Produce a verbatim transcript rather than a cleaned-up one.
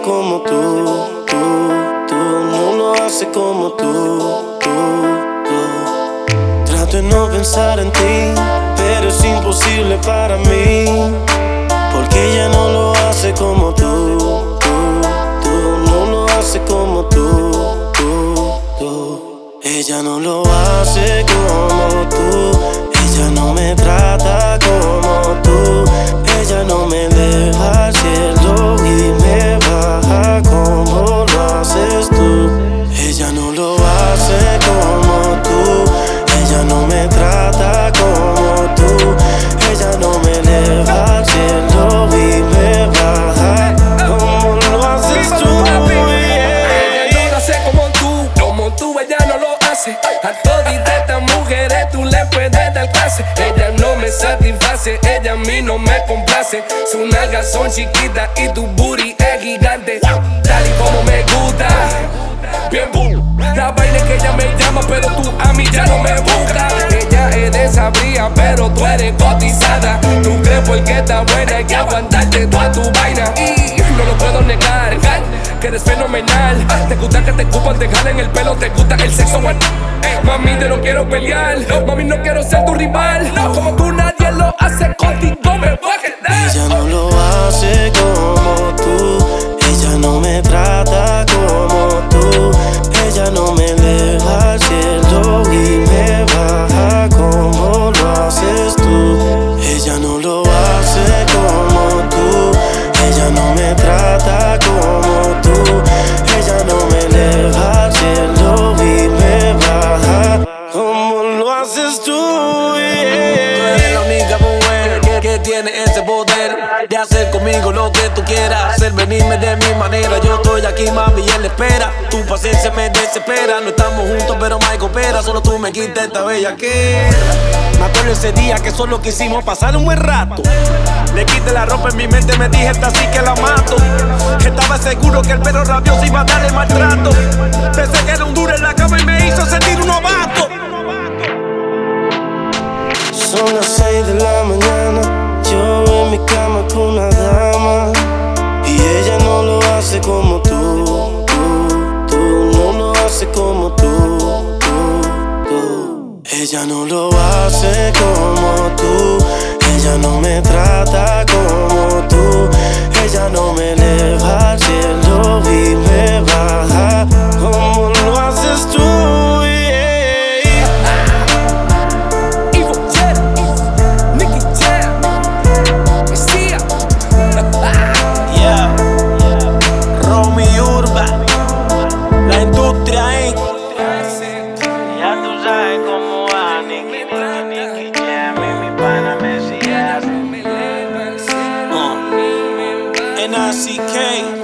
como tú, tú, tú. No lo hace como tú, tú, tú. Trato de no pensar en ti, pero es imposible para mí, porque ella no lo hace como tú, tú, tú. No lo hace como tú, tú, tú. Ella no lo hace como tú. Ella no me trata como tú. Ella no me eleva al cielo y me baja como lo haces tú. Ella no lo hace como tú. Ella no me trata como tú. Ella no me eleva al cielo y me baja como lo haces tú. Ella no lo hace como tú, como tú, ella no lo hace. A toditas estas mujeres tú le puedes dar clase. Ella no me satisface, ella a mí no me complace. Sus nalgas son chiquitas y tu booty es gigante, tal y como me gusta. Bien boom, la vaina es que ella me llama, pero tú a mí ya no me buscas. Ella es desabría, pero tú eres cotizada. Tú crees porque está buena, hay que aguantarte toda tu vaina. Y no lo puedo negar, que eres fenomenal. Te gusta que te escupan, te jalen el pelo, te gusta el sexo. Mami, te no quiero pelear, mami, no quiero ser tu rival. Como tú nadie lo hace, contigo me voy a quedar. Ella no lo hace como tú. Ella no me trata como tú. Ella no me eleva al cielo y me baja como lo haces tú. Ella no lo hace como tú. Ella no me trata como tú. Ella no me eleva al cielo y me baja como lo haces tú. Yeah. Tú eres la única mujer que, que tiene ese poder de hacer conmigo lo que tú quieras, hacer venirme de mi manera. Yo estoy aquí, mami, y él espera. Tu paciencia me desespera. No estamos juntos, pero me coopera. Solo tú me quitas esta bella que me acuerdo ese día que solo quisimos pasar un buen rato. Le quité la ropa en mi mente, me dije esta sí que la mato. Estaba seguro que el perro rabioso iba a darle maltrato. Pensé que era un duro en la cama y me hizo sentir un novato. Son las seis de la mañana, yo en mi cama con una dama, y ella no lo hace como tú, tú, tú. No lo hace como tú, tú, tú. Ella no lo hace como tú. Ella no me trata como tú. Ella no me eleva al cielo y me baja como lo haces tú. Ya tú sabes cómo va, Nicky, Nicky Jam y mi pana Messi. Uh, N I C K